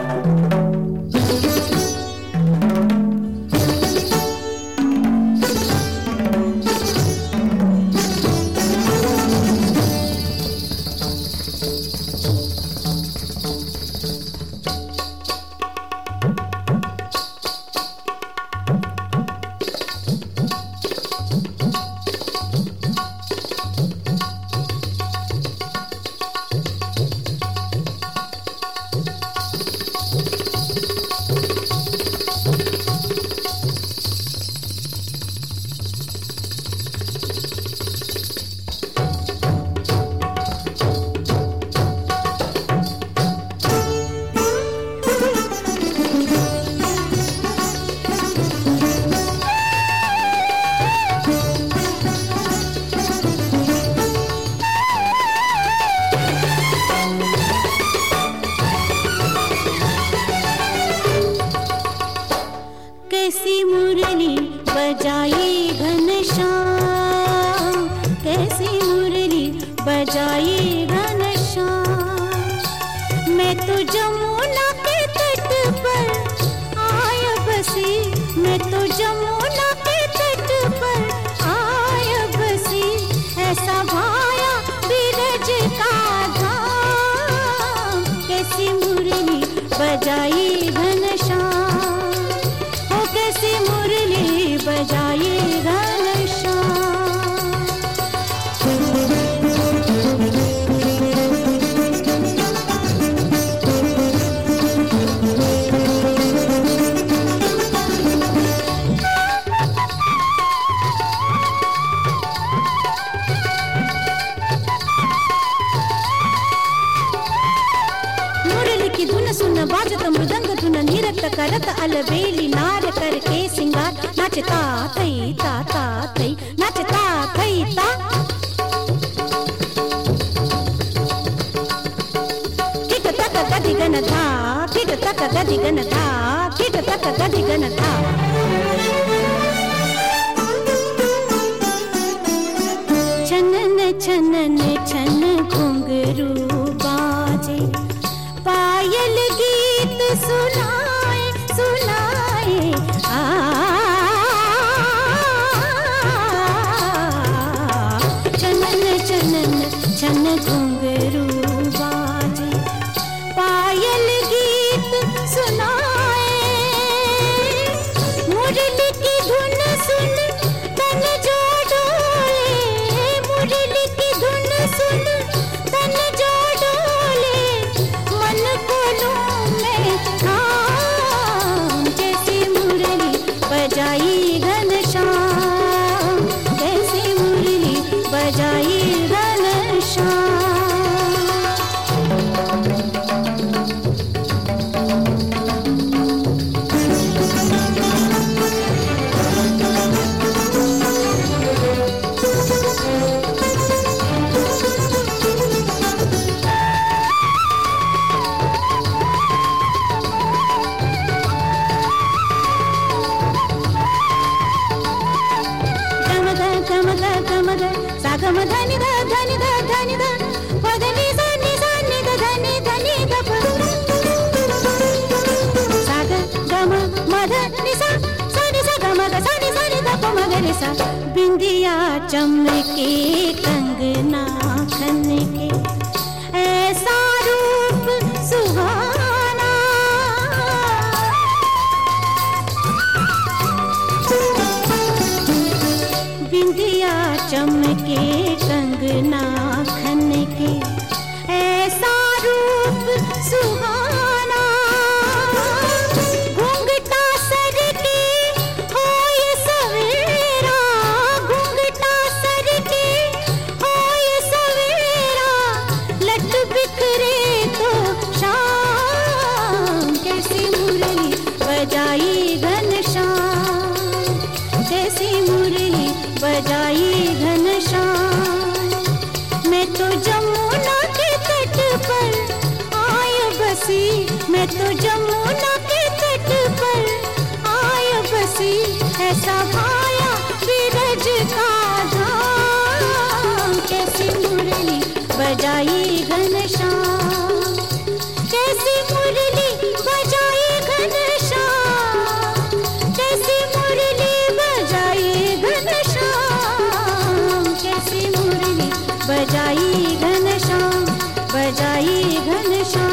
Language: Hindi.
कैसी मुरली बजाई घनश्याम, कैसी मुरली बजाई घनश्याम। मैं तो जमुना के तट पर आया बसी, मैं तो जमुना के तट पर आया बसी। ऐसा भाया बिरज का धाम, कैसी मुरली बजाई घनश्याम, कैसी मुरली बजाई घनश्याम। मुरली की धुन सुन बाजत मृदंग धुन निरत करत अलबेली नार करके सिंगार। नाचता थई ता ता थई, नाचता थई ता। ठिक तक गदिगन था, ठिक तक गदिगन था, ठिक तक गदिगन था। छनन छनन छन घुंघरू बाजे, पायल गीत सुनाए सुनाए। छनन छनन छन घुंघरू बाजे, पायल गीत सुनाए। मुरली की धुन सुन तन जो डोले, मुरली की धुन सुन तन जो डोले। मन को लूं मैं थाम, कैसी मुरली बजाई घनश्याम, कैसी मुरली बजाई घनश्याम। सागम धनि ध धनि ध धनि ध पदनि सनि सनि ध धनि धनि ध प। साग गम मध नि सा सनि सा गम ग सनि सनि ध प म ग रे सा। बिंदिया चमके कंगना खनके, ऐसा रूप सुहाना। बिंदिया चमके कंगना खनके, ऐसा रूप सुहाना। घूंघटा सर के होय सवेरा, घूंघटा सर के होय सवेरा। लट बिखरे तो शाम, कैसी मुरली बजाई घनश्याम, कैसी मुरली बजाई घनश्याम। मैं तो जमुना के तट पर आय बसी, मैं तो जमुना के तट पर आय बसी। ऐसा भाया बिरज का धाम, कैसी मुरली बजाई घनश्याम, कैसी मुरली आई घनश्याम।